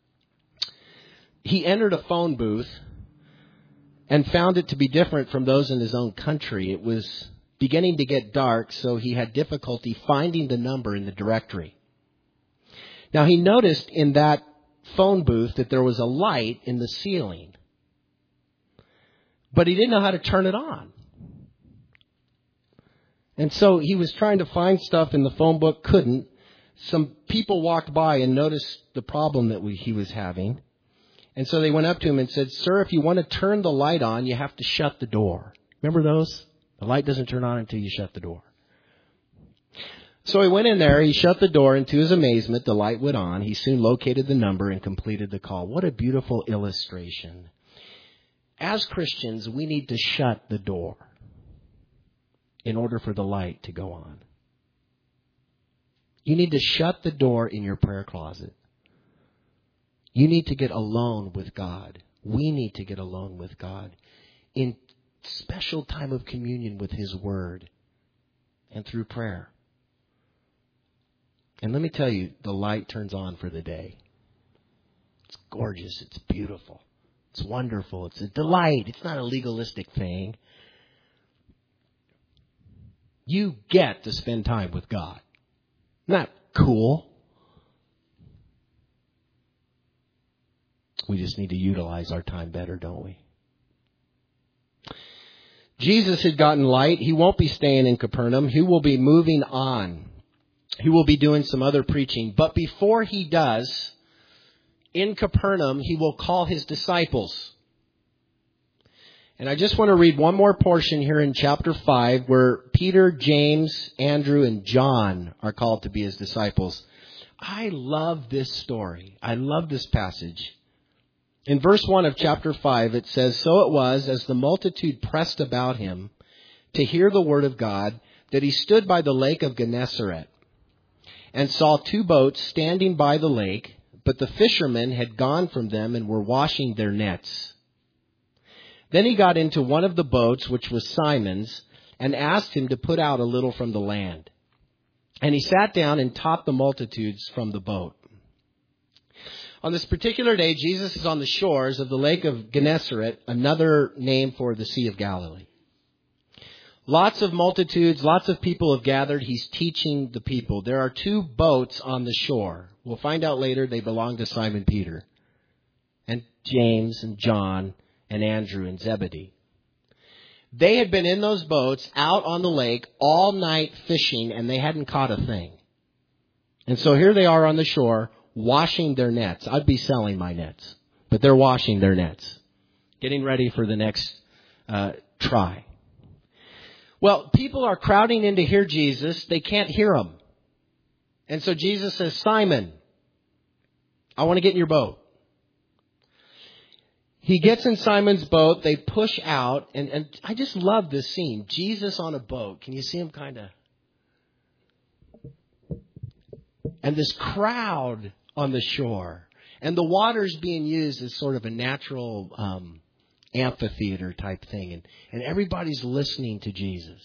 He entered a phone booth and found it to be different from those in his own country. It was beginning to get dark, so he had difficulty finding the number in the directory. Now, he noticed in that phone booth that there was a light in the ceiling. But he didn't know how to turn it on. And so he was trying to find stuff in the phone book, couldn't. Some people walked by and noticed the problem that he was having. And so they went up to him and said, "Sir, if you want to turn the light on, you have to shut the door." Remember those? The light doesn't turn on until you shut the door. So he went in there, he shut the door, and to his amazement, the light went on. He soon located the number and completed the call. What a beautiful illustration. As Christians, we need to shut the door in order for the light to go on. You need to shut the door in your prayer closet. You need to get alone with God. We need to get alone with God in special time of communion with His Word and through prayer. And let me tell you, the light turns on for the day. It's gorgeous. It's beautiful. It's wonderful. It's a delight. It's not a legalistic thing. You get to spend time with God. Isn't that cool? We just need to utilize our time better, don't we? Jesus had gotten light. He won't be staying in Capernaum. He will be moving on. He will be doing some other preaching. But before he does, in Capernaum, he will call his disciples. And I just want to read one more portion here in chapter 5 where Peter, James, Andrew, and John are called to be his disciples. I love this story. I love this passage. In verse 1 of chapter 5, it says, "So it was, as the multitude pressed about him to hear the word of God, that he stood by the lake of Gennesaret and saw 2 boats standing by the lake, but the fishermen had gone from them and were washing their nets. Then he got into one of the boats, which was Simon's, and asked him to put out a little from the land. And he sat down and taught the multitudes from the boat." On this particular day, Jesus is on the shores of the lake of Gennesaret, another name for the Sea of Galilee. Lots of multitudes, lots of people have gathered. He's teaching the people. There are 2 boats on the shore. We'll find out later they belong to Simon Peter and James and John and Andrew and Zebedee. They had been in those boats out on the lake all night fishing, and they hadn't caught a thing. And so here they are on the shore washing their nets. I'd be selling my nets, but they're washing their nets, getting ready for the next try. Well, people are crowding in to hear Jesus. They can't hear him. And so Jesus says, "Simon, I want to get in your boat." He gets in Simon's boat. They push out. And I just love this scene. Jesus on a boat. Can you see him kind of? And this crowd on the shore. And the water's being used as sort of a natural amphitheater type thing. And everybody's listening to Jesus.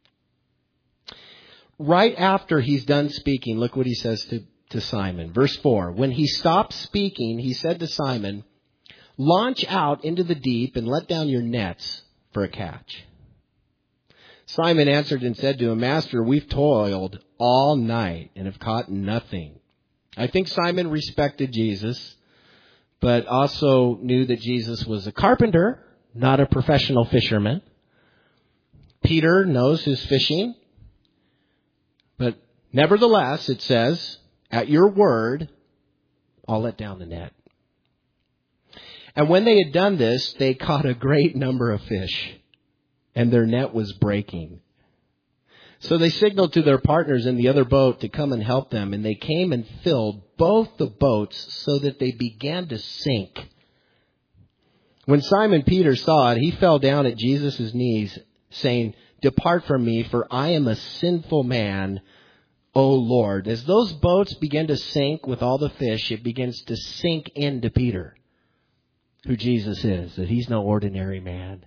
Right after he's done speaking, look what he says to Simon. Verse 4, "When he stopped speaking, he said to Simon, 'Launch out into the deep and let down your nets for a catch.' Simon answered and said to him, 'Master, we've toiled all night and have caught nothing.'" I think Simon respected Jesus, but also knew that Jesus was a carpenter, not a professional fisherman. Peter knows his fishing, but nevertheless, it says, "At your word, I'll let down the net." And when they had done this, they caught a great number of fish, and their net was breaking. So they signaled to their partners in the other boat to come and help them, and they came and filled both the boats so that they began to sink. When Simon Peter saw it, he fell down at Jesus' knees, saying, "Depart from me, for I am a sinful man, O Lord." As those boats begin to sink with all the fish, it begins to sink into Peter who Jesus is, that he's no ordinary man.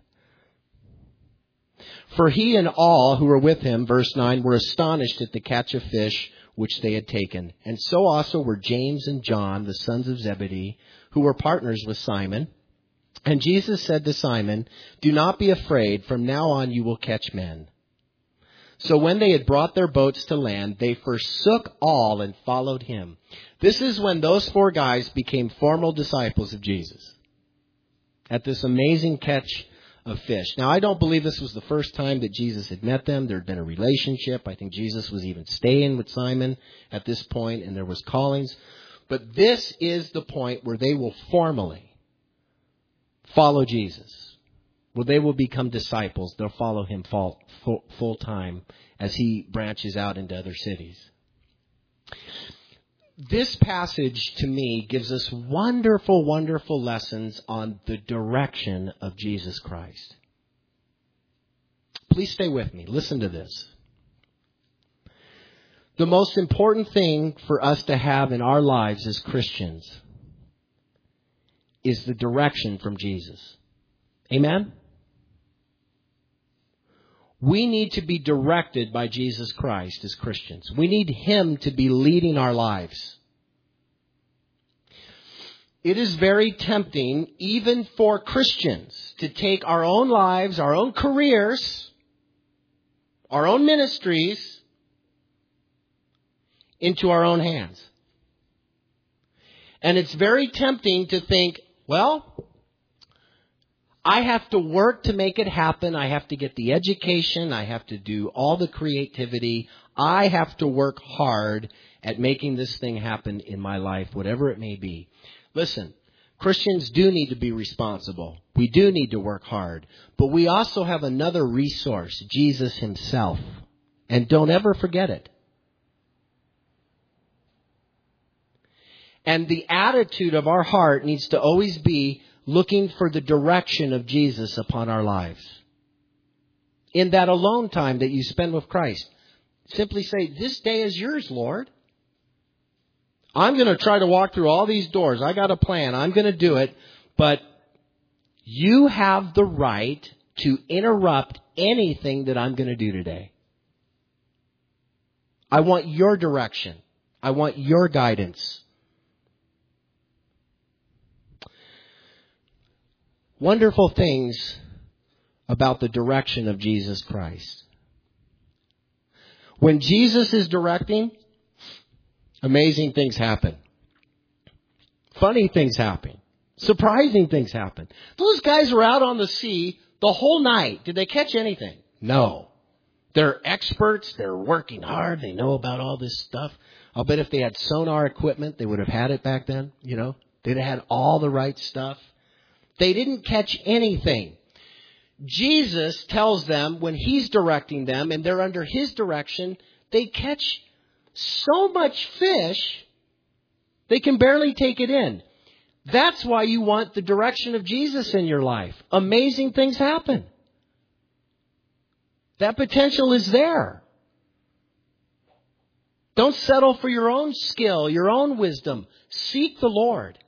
"For he and all who were with him," verse 9, "were astonished at the catch of fish which they had taken. And so also were James and John, the sons of Zebedee, who were partners with Simon. And Jesus said to Simon, 'Do not be afraid. From now on you will catch men.' So when they had brought their boats to land, they forsook all and followed him. This is when those 4 guys became formal disciples of Jesus. At this amazing catch of fish. Now, I don't believe this was the first time that Jesus had met them. There had been a relationship. I think Jesus was even staying with Simon at this point, and there was callings. But this is the point where they will formally follow Jesus, where they will become disciples. They'll follow him full time as he branches out into other cities. This passage, to me, gives us wonderful, wonderful lessons on the direction of Jesus Christ. Please stay with me. Listen to this. The most important thing for us to have in our lives as Christians is the direction from Jesus. Amen? We need to be directed by Jesus Christ as Christians. We need him to be leading our lives. It is very tempting, even for Christians, to take our own lives, our own careers, our own ministries into our own hands. And it's very tempting to think, well, I have to work to make it happen. I have to get the education. I have to do all the creativity. I have to work hard at making this thing happen in my life, whatever it may be. Listen, Christians do need to be responsible. We do need to work hard. But we also have another resource, Jesus himself. And don't ever forget it. And the attitude of our heart needs to always be looking for the direction of Jesus upon our lives. In that alone time that you spend with Christ, simply say, this day is yours, Lord. I'm going to try to walk through all these doors. I got a plan. I'm going to do it. But you have the right to interrupt anything that I'm going to do today. I want your direction. I want your guidance. Wonderful things about the direction of Jesus Christ. When Jesus is directing, amazing things happen. Funny things happen. Surprising things happen. Those guys were out on the sea the whole night. Did they catch anything? No. They're experts. They're working hard. They know about all this stuff. I'll bet if they had sonar equipment, they would have had it back then. You know, they'd have had all the right stuff. They didn't catch anything. Jesus tells them when he's directing them and they're under his direction, they catch so much fish, they can barely take it in. That's why you want the direction of Jesus in your life. Amazing things happen. That potential is there. Don't settle for your own skill, your own wisdom. Seek the Lord.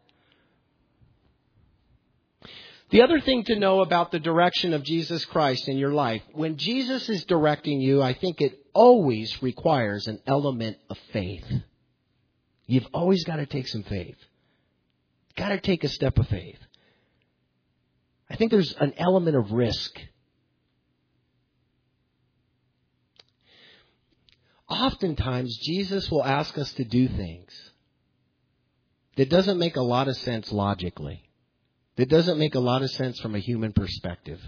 The other thing to know about the direction of Jesus Christ in your life, when Jesus is directing you, I think it always requires an element of faith. You've always got to take some faith. Got to take a step of faith. I think there's an element of risk. Oftentimes, Jesus will ask us to do things that doesn't make a lot of sense logically. That doesn't make a lot of sense from a human perspective.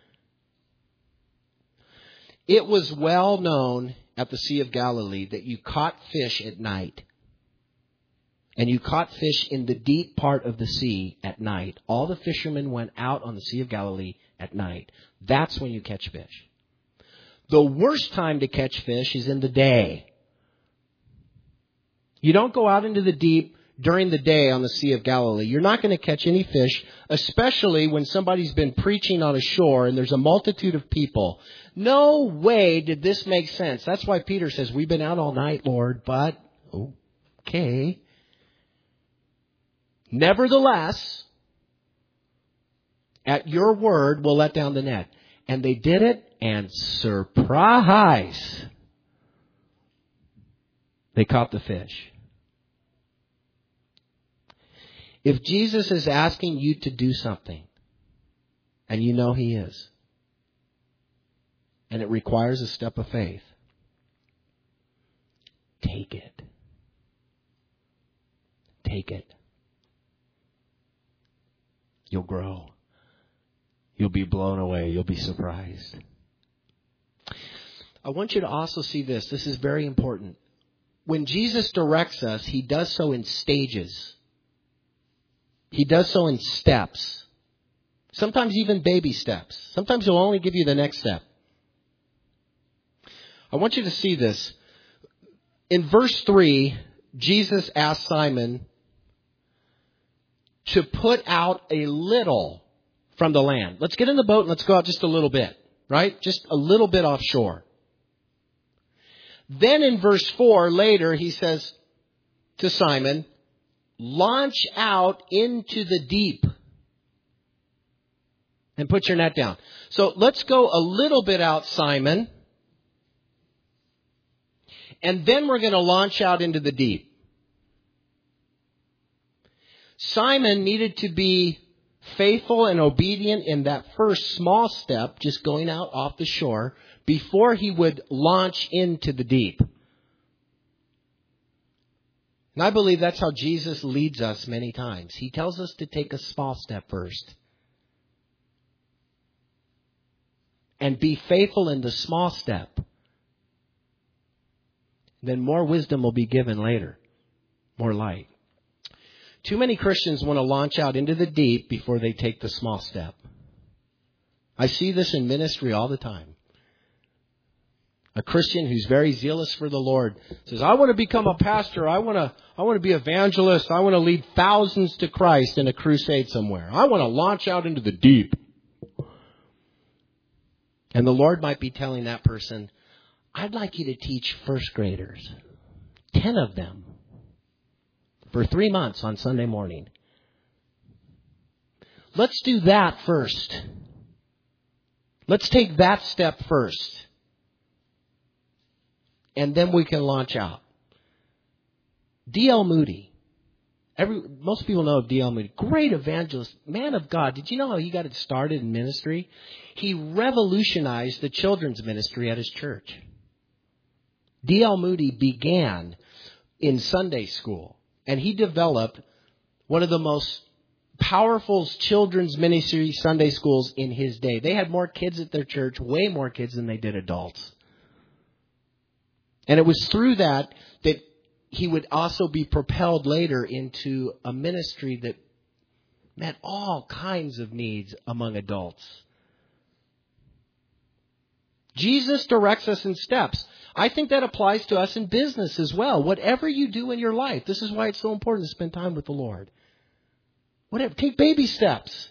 It was well known at the Sea of Galilee that you caught fish at night. And you caught fish in the deep part of the sea at night. All the fishermen went out on the Sea of Galilee at night. That's when you catch fish. The worst time to catch fish is in the day. You don't go out into the deep during the day on the Sea of Galilee. You're not going to catch any fish, especially when somebody's been preaching on a shore and there's a multitude of people. No way did this make sense. That's why Peter says, we've been out all night, Lord, but okay. Nevertheless, at your word, we'll let down the net. And they did it, and surprise, they caught the fish. If Jesus is asking you to do something, and you know he is, and it requires a step of faith, Take it. Take it. You'll grow. You'll be blown away. You'll be surprised. I want you to also see this. This is very important. When Jesus directs us, He does so in stages. He does so in steps. Sometimes even baby steps. Sometimes He'll only give you the next step. I want you to see this. In verse 3, Jesus asked Simon to put out a little from the land. Let's get in the boat and let's go out just a little bit, right? Just a little bit offshore. Then in verse 4, later, He says to Simon, launch out into the deep and put your net down. So let's go a little bit out, Simon. And then we're going to launch out into the deep. Simon needed to be faithful and obedient in that first small step, just going out off the shore, before he would launch into the deep. And I believe that's how Jesus leads us many times. He tells us to take a small step first. And be faithful in the small step. Then more wisdom will be given later. More light. Too many Christians want to launch out into the deep before they take the small step. I see this in ministry all the time. A Christian who's very zealous for the Lord says, I want to become a pastor. I want to be evangelist. I want to lead thousands to Christ in a crusade somewhere. I want to launch out into the deep. And the Lord might be telling that person, I'd like you to teach first graders, 10 of them, for 3 months on Sunday morning. Let's do that first. Let's take that step first. And then we can launch out. D.L. Moody. Most people know of D.L. Moody. Great evangelist. Man of God. Did you know how he got it started in ministry? He revolutionized the children's ministry at his church. D.L. Moody began in Sunday school. And he developed one of the most powerful children's ministry Sunday schools in his day. They had more kids at their church, way more kids than they did adults. And it was through that he would also be propelled later into a ministry that met all kinds of needs among adults. Jesus directs us in steps. I think that applies to us in business as well. Whatever you do in your life, this is why it's so important to spend time with the Lord. Take baby steps.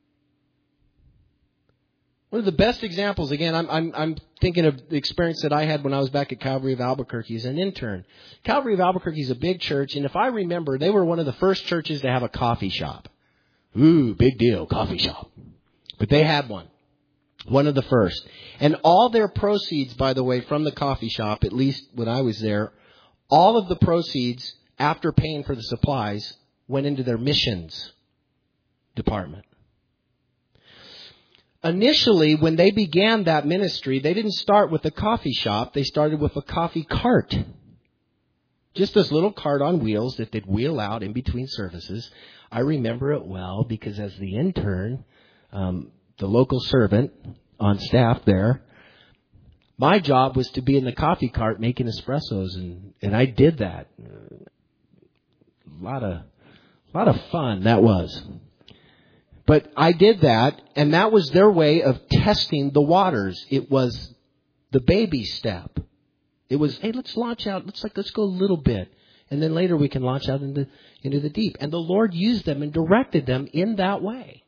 One of the best examples, again, I'm thinking of the experience that I had when I was back at Calvary of Albuquerque as an intern. Calvary of Albuquerque is a big church, and if I remember, they were one of the first churches to have a coffee shop. Ooh, big deal, coffee shop. But they had one. One of the first. And all their proceeds, by the way, from the coffee shop, at least when I was there, all of the proceeds, after paying for the supplies, went into their missions department. Initially, when they began that ministry, they didn't start with a coffee shop. They started with a coffee cart. Just this little cart on wheels that they'd wheel out in between services. I remember it well because as the intern, the local servant on staff there, my job was to be in the coffee cart making espressos, and I did that. A lot of fun that was. But I did that, and that was their way of testing the waters. It was the baby step. It was, hey, let's launch out. Let's go a little bit, and then later we can launch out into the deep. And the Lord used them and directed them in that way.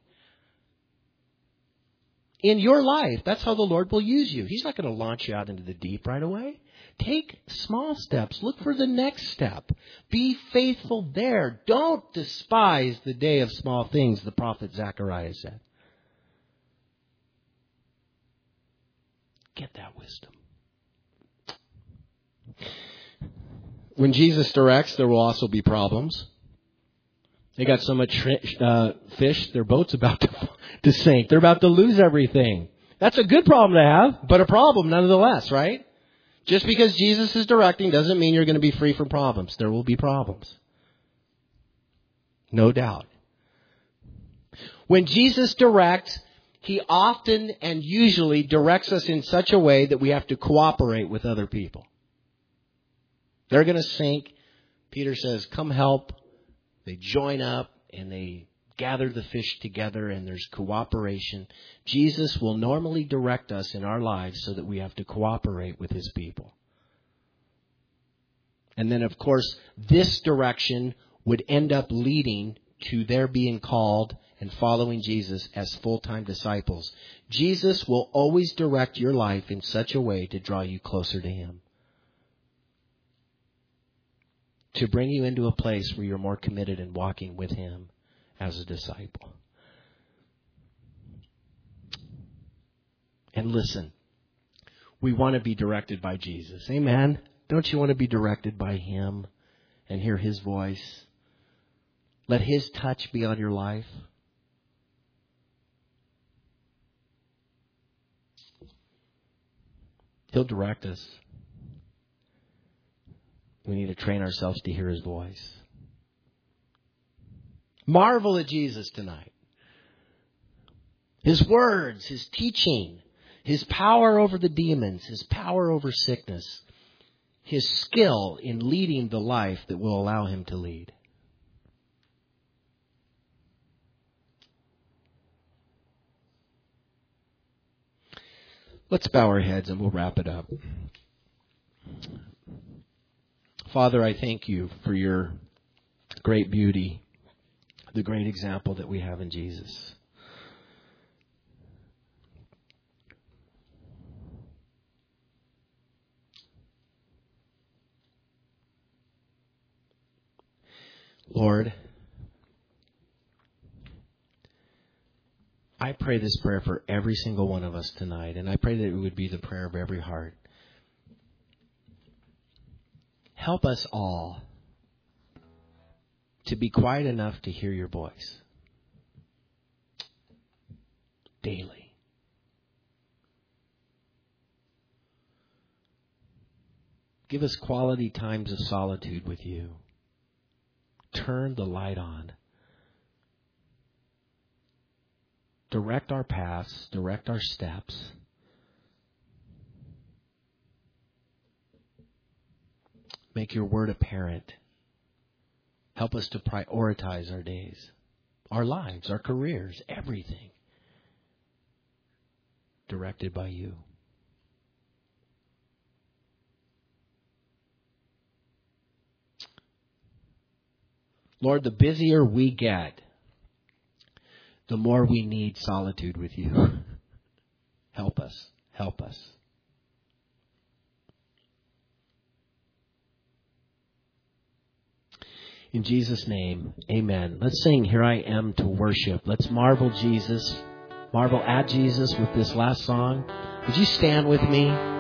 In your life, that's how the Lord will use you. He's not going to launch you out into the deep right away. Take small steps. Look for the next step. Be faithful there. Don't despise the day of small things, the prophet Zechariah said. Get that wisdom. When Jesus directs, there will also be problems. They got so much fish, their boat's about to sink. They're about to lose everything. That's a good problem to have, but a problem nonetheless, right? Just because Jesus is directing doesn't mean you're going to be free from problems. There will be problems. No doubt. When Jesus directs, He often and usually directs us in such a way that we have to cooperate with other people. They're going to sink. Peter says, come help. They join up and they gather the fish together and there's cooperation. Jesus will normally direct us in our lives so that we have to cooperate with His people. And then, of course, this direction would end up leading to their being called and following Jesus as full-time disciples. Jesus will always direct your life in such a way to draw you closer to Him. To bring you into a place where you're more committed in walking with Him as a disciple. And listen, we want to be directed by Jesus. Amen? Don't you want to be directed by Him and hear His voice? Let His touch be on your life. He'll direct us. We need to train ourselves to hear His voice. Marvel at Jesus tonight. His words, His teaching, His power over the demons, His power over sickness, His skill in leading the life that will allow Him to lead. Let's bow our heads and we'll wrap it up. Father, I thank You for Your great beauty, the great example that we have in Jesus. Lord, I pray this prayer for every single one of us tonight, and I pray that it would be the prayer of every heart. Help us all to be quiet enough to hear Your voice daily. Give us quality times of solitude with You. Turn the light on. Direct our paths, direct our steps. Make Your word apparent. Help us to prioritize our days, our lives, our careers, everything directed by You. Lord, the busier we get, the more we need solitude with You. Help us. Help us. In Jesus' name, amen. Let's sing Here I Am to Worship. Let's marvel at Jesus with this last song. Would you stand with me?